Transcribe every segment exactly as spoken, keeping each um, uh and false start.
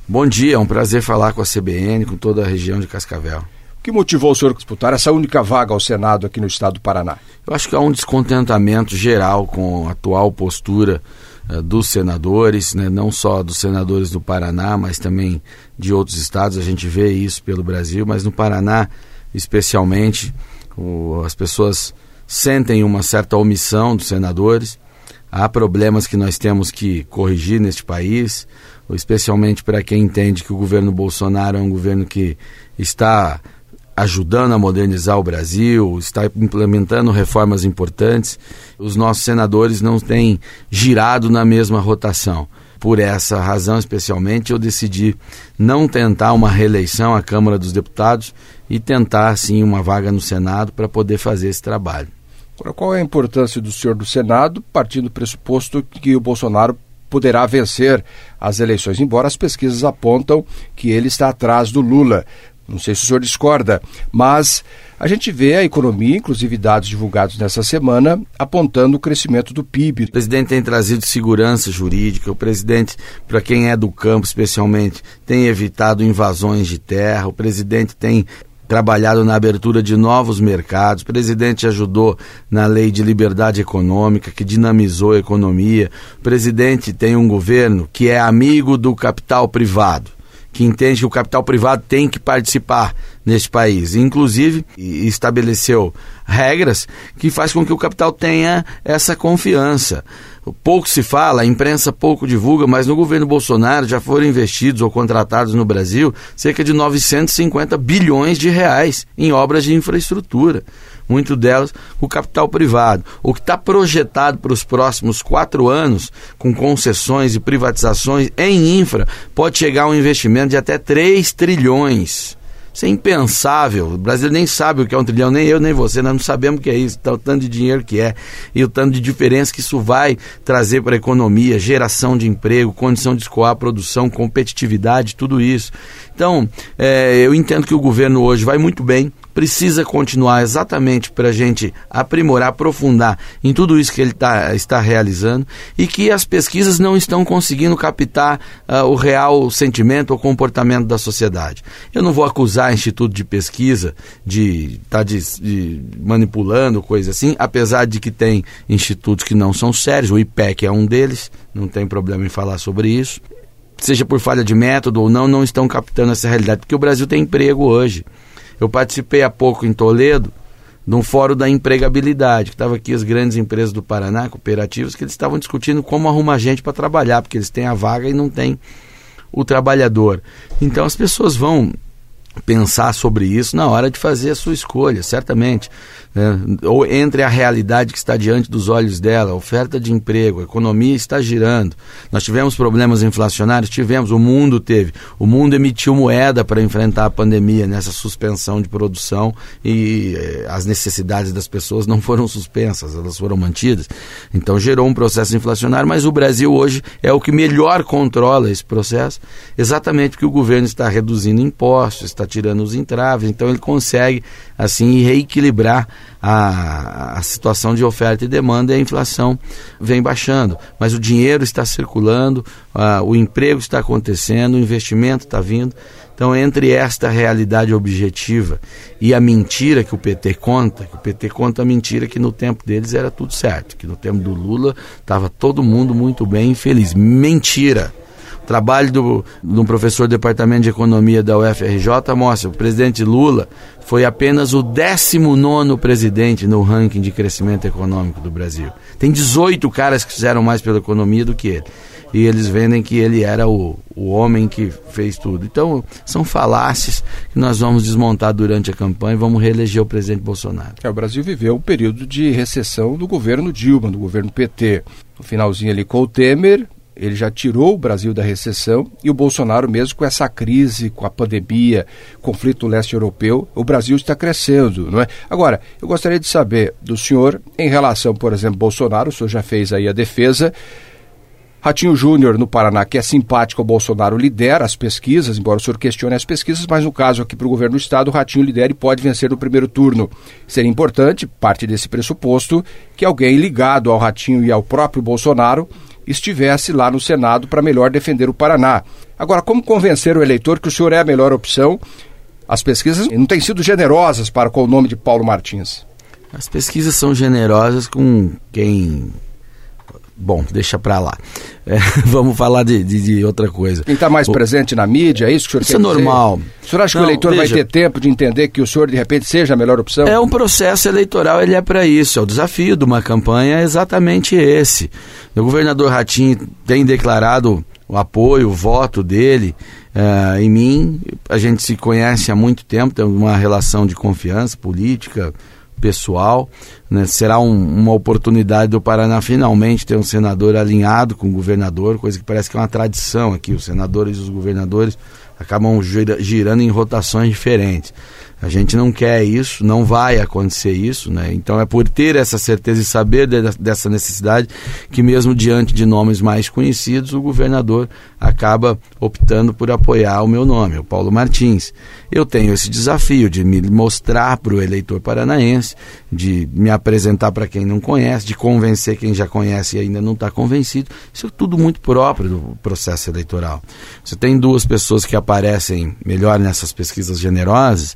Bom dia, é um prazer falar com a C B N, com toda a região de Cascavel. O que motivou o senhor a disputar essa única vaga ao Senado aqui no estado do Paraná? Eu acho que há um descontentamento geral com a atual postura uh, dos senadores, né? Não só dos senadores do Paraná, mas também de outros estados. A gente vê isso pelo Brasil, mas no Paraná, especialmente, o, as pessoas sentem uma certa omissão dos senadores. Há problemas que nós temos que corrigir neste país, especialmente para quem entende que o governo Bolsonaro é um governo que está ajudando a modernizar o Brasil, está implementando reformas importantes. Os nossos senadores não têm girado na mesma rotação. Por essa razão, especialmente, eu decidi não tentar uma reeleição à Câmara dos Deputados e tentar, sim, uma vaga no Senado para poder fazer esse trabalho. Qual é a importância do senhor do Senado, partindo do pressuposto que o Bolsonaro poderá vencer as eleições, embora as pesquisas apontam que ele está atrás do Lula? Não sei se o senhor discorda, mas a gente vê a economia, inclusive dados divulgados nessa semana, apontando o crescimento do P I B. O presidente tem trazido segurança jurídica, o presidente, para quem é do campo especialmente, tem evitado invasões de terra, o presidente tem trabalhado na abertura de novos mercados, o presidente ajudou na lei de liberdade econômica, que dinamizou a economia, o presidente tem um governo que é amigo do capital privado, que entende que o capital privado tem que participar neste país, inclusive estabeleceu regras que faz com que o capital tenha essa confiança. Pouco se fala, a imprensa pouco divulga, mas no governo Bolsonaro já foram investidos ou contratados no Brasil cerca de novecentos e cinquenta bilhões de reais em obras de infraestrutura, muito delas o capital privado. O que está projetado para os próximos quatro anos, com concessões e privatizações em infra, pode chegar a um investimento de até três trilhões. Isso é impensável. O Brasil nem sabe o que é um trilhão, nem eu, nem você, nós não sabemos o que é isso, o tanto de dinheiro que é e o tanto de diferença que isso vai trazer para a economia, geração de emprego, condição de escoar a produção, competitividade, tudo isso. Então, é, eu entendo que o governo hoje vai muito bem, precisa continuar exatamente para a gente aprimorar, aprofundar em tudo isso que ele tá, está realizando, e que as pesquisas não estão conseguindo captar uh, o real sentimento ou comportamento da sociedade. Eu não vou acusar o Instituto de Pesquisa de estar tá de, de manipulando, coisa assim, apesar de que tem institutos que não são sérios, o I P E C é um deles, não tem problema em falar sobre isso. Seja por falha de método ou não, não estão captando essa realidade, porque o Brasil tem emprego hoje. Eu participei há pouco em Toledo de um fórum da empregabilidade, que estavam aqui as grandes empresas do Paraná, cooperativas, que eles estavam discutindo como arrumar gente para trabalhar, porque eles têm a vaga e não têm o trabalhador. Então as pessoas vão pensar sobre isso na hora de fazer a sua escolha, certamente, né? Ou entre a realidade que está diante dos olhos dela, a oferta de emprego, a economia está girando. Nós tivemos problemas inflacionários? Tivemos, o mundo teve. O mundo emitiu moeda para enfrentar a pandemia nessa suspensão de produção e eh, as necessidades das pessoas não foram suspensas, elas foram mantidas. Então gerou um processo inflacionário, mas o Brasil hoje é o que melhor controla esse processo, exatamente porque o governo está reduzindo impostos, está tirando os entraves, então ele consegue assim reequilibrar a, a situação de oferta e demanda, e a inflação vem baixando, mas o dinheiro está circulando, a, o emprego está acontecendo, o investimento está vindo. Então, entre esta realidade objetiva e a mentira que o P T conta, que o P T conta a mentira que no tempo deles era tudo certo, que no tempo do Lula estava todo mundo muito bem e feliz. Mentira! O trabalho do, do professor do Departamento de Economia da U F R J mostra que o presidente Lula foi apenas o décimo nono presidente no ranking de crescimento econômico do Brasil. Tem dezoito caras que fizeram mais pela economia do que ele. E eles vendem que ele era o, o homem que fez tudo. Então, são falácias que nós vamos desmontar durante a campanha e vamos reeleger o presidente Bolsonaro. É, o Brasil viveu um período de recessão do governo Dilma, do governo P T. No finalzinho ali com o Temer, ele já tirou o Brasil da recessão, e o Bolsonaro mesmo com essa crise, com a pandemia, conflito leste europeu, o Brasil está crescendo, não é? Agora, eu gostaria de saber do senhor, em relação, por exemplo, Bolsonaro, o senhor já fez aí a defesa. Ratinho Júnior, no Paraná, que é simpático ao Bolsonaro, lidera as pesquisas, embora o senhor questione as pesquisas, mas no caso aqui para o governo do Estado, o Ratinho lidera e pode vencer no primeiro turno. Seria importante, parte desse pressuposto, que alguém ligado ao Ratinho e ao próprio Bolsonaro estivesse lá no Senado para melhor defender o Paraná. Agora, como convencer o eleitor que o senhor é a melhor opção? As pesquisas não têm sido generosas para com o nome de Paulo Martins. As pesquisas são generosas com quem... Bom, deixa pra lá. É, vamos falar de, de, de outra coisa. Quem está mais o... presente na mídia, é isso que o senhor isso quer é normal. Dizer? O senhor acha Não, que o eleitor veja, vai ter tempo de entender que o senhor, de repente, seja a melhor opção? É um processo eleitoral, ele é para isso. É o desafio de uma campanha, é exatamente esse. O governador Ratinho tem declarado o apoio, o voto dele uh, em mim. A gente se conhece há muito tempo, tem uma relação de confiança política, pessoal, né? Será um, uma oportunidade do Paraná finalmente ter um senador alinhado com o governador, coisa que parece que é uma tradição aqui, os senadores e os governadores acabam gira, girando em rotações diferentes. A gente não quer isso, não vai acontecer isso, né? Então é por ter essa certeza e saber de, dessa necessidade que mesmo diante de nomes mais conhecidos, o governador acaba optando por apoiar o meu nome, o Paulo Martins. Eu tenho esse desafio de me mostrar para o eleitor paranaense, de me apresentar para quem não conhece, de convencer quem já conhece e ainda não está convencido. Isso é tudo muito próprio do processo eleitoral. Você tem duas pessoas que aparecem melhor nessas pesquisas generosas,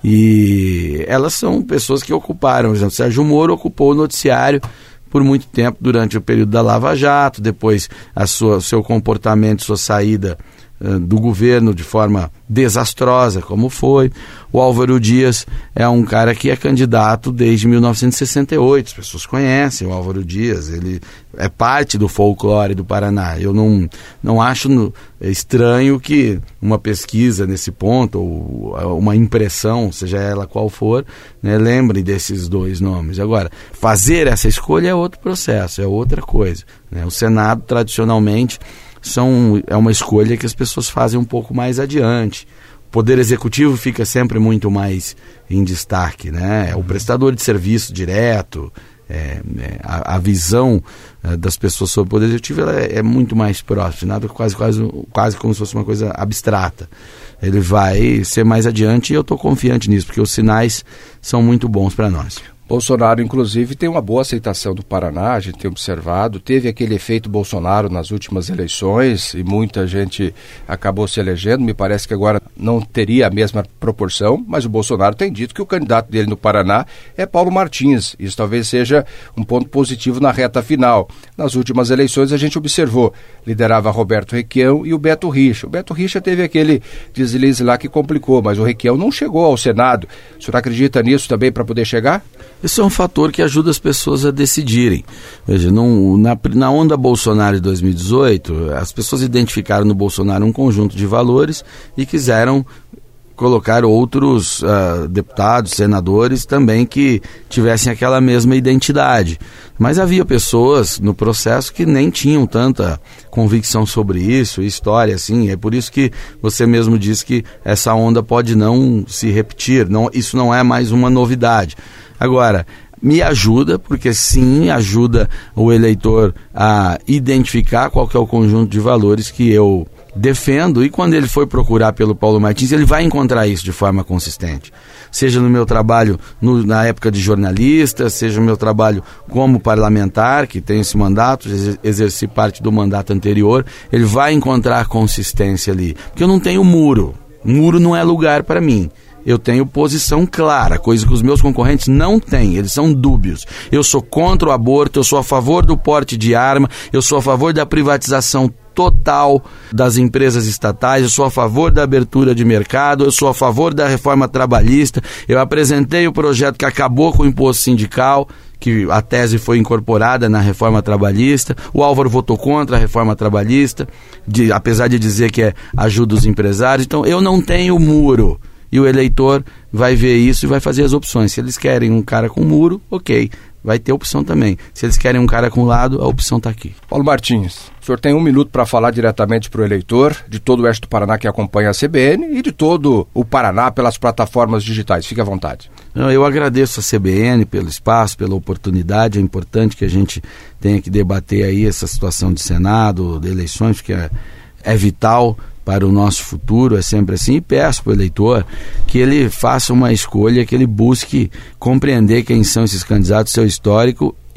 e elas são pessoas que ocuparam, por exemplo, Sérgio Moro ocupou o noticiário por muito tempo durante o período da Lava Jato, depois a sua, seu comportamento, sua saída uh, do governo de forma desastrosa, como foi. O Álvaro Dias é um cara que é candidato desde mil novecentos e sessenta e oito, as pessoas conhecem o Álvaro Dias, ele é parte do folclore do Paraná. Eu não, não acho no, estranho que uma pesquisa nesse ponto, ou uma impressão, seja ela qual for, né, lembre desses dois nomes. Agora, fazer essa escolha é outro processo, é outra coisa, né? O Senado, tradicionalmente, são, é uma escolha que as pessoas fazem um pouco mais adiante. O Poder Executivo fica sempre muito mais em destaque, né? É o prestador de serviço direto, é, é, a, a visão é, das pessoas sobre o Poder Executivo ela é, é muito mais próxima, nada, quase, quase, quase como se fosse uma coisa abstrata. Ele vai ser mais adiante e eu estou confiante nisso, porque os sinais são muito bons para nós. Bolsonaro, inclusive, tem uma boa aceitação do Paraná, a gente tem observado, teve aquele efeito Bolsonaro nas últimas eleições e muita gente acabou se elegendo, me parece que agora não teria a mesma proporção, mas o Bolsonaro tem dito que o candidato dele no Paraná é Paulo Martins, isso talvez seja um ponto positivo na reta final. Nas últimas eleições a gente observou, liderava Roberto Requião e o Beto Richa. O Beto Richa teve aquele deslize lá que complicou, mas o Requião não chegou ao Senado. O senhor acredita nisso também para poder chegar? Isso é um fator que ajuda as pessoas a decidirem. Veja, não, na, na onda Bolsonaro de dois mil e dezoito, as pessoas identificaram no Bolsonaro um conjunto de valores e quiseram colocar outros uh, deputados, senadores também que tivessem aquela mesma identidade. Mas havia pessoas no processo que nem tinham tanta convicção sobre isso, história assim, é por isso que você mesmo disse que essa onda pode não se repetir, não, isso não é mais uma novidade. Agora, me ajuda, porque sim, ajuda o eleitor a identificar qual que é o conjunto de valores que eu defendo, e quando ele for procurar pelo Paulo Martins, ele vai encontrar isso de forma consistente. Seja no meu trabalho no, na época de jornalista, seja no meu trabalho como parlamentar, que tem esse mandato, exerci parte do mandato anterior, ele vai encontrar consistência ali. Porque eu não tenho muro. Muro não é lugar para mim. Eu tenho posição clara, coisa que os meus concorrentes não têm, eles são dúbios. Eu sou contra o aborto, eu sou a favor do porte de arma, eu sou a favor da privatização total das empresas estatais, eu sou a favor da abertura de mercado, eu sou a favor da reforma trabalhista, eu apresentei o projeto que acabou com o imposto sindical, que a tese foi incorporada na reforma trabalhista, o Álvaro votou contra a reforma trabalhista, de, apesar de dizer que é ajuda os empresários. Então eu não tenho muro. E o eleitor vai ver isso e vai fazer as opções. Se eles querem um cara com muro, ok, vai ter opção também. Se eles querem um cara com lado, a opção está aqui. Paulo Martins, o senhor tem um minuto para falar diretamente para o eleitor de todo o oeste do Paraná que acompanha a C B N e de todo o Paraná pelas plataformas digitais. Fique à vontade. Eu agradeço a C B N pelo espaço, pela oportunidade. É importante que a gente tenha que debater aí essa situação de Senado, de eleições, porque é, é vital para o nosso futuro, é sempre assim, e peço para o eleitor que ele faça uma escolha, que ele busque compreender quem são esses candidatos, seu histórico,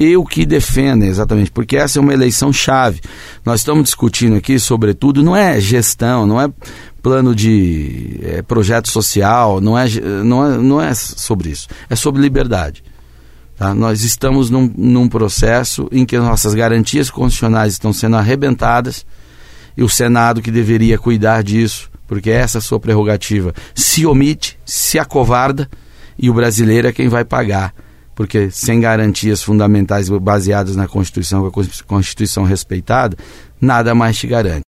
e o que defendem, exatamente, porque essa é uma eleição chave. Nós estamos discutindo aqui, sobretudo, não é gestão, não é plano de é, projeto social, não é, não, é, não é sobre isso, é sobre liberdade. Tá? Nós estamos num, num processo em que nossas garantias constitucionais estão sendo arrebentadas e o Senado, que deveria cuidar disso, porque essa é a sua prerrogativa, se omite, se acovarda, e o brasileiro é quem vai pagar, porque sem garantias fundamentais baseadas na Constituição, com a Constituição respeitada, nada mais te garante.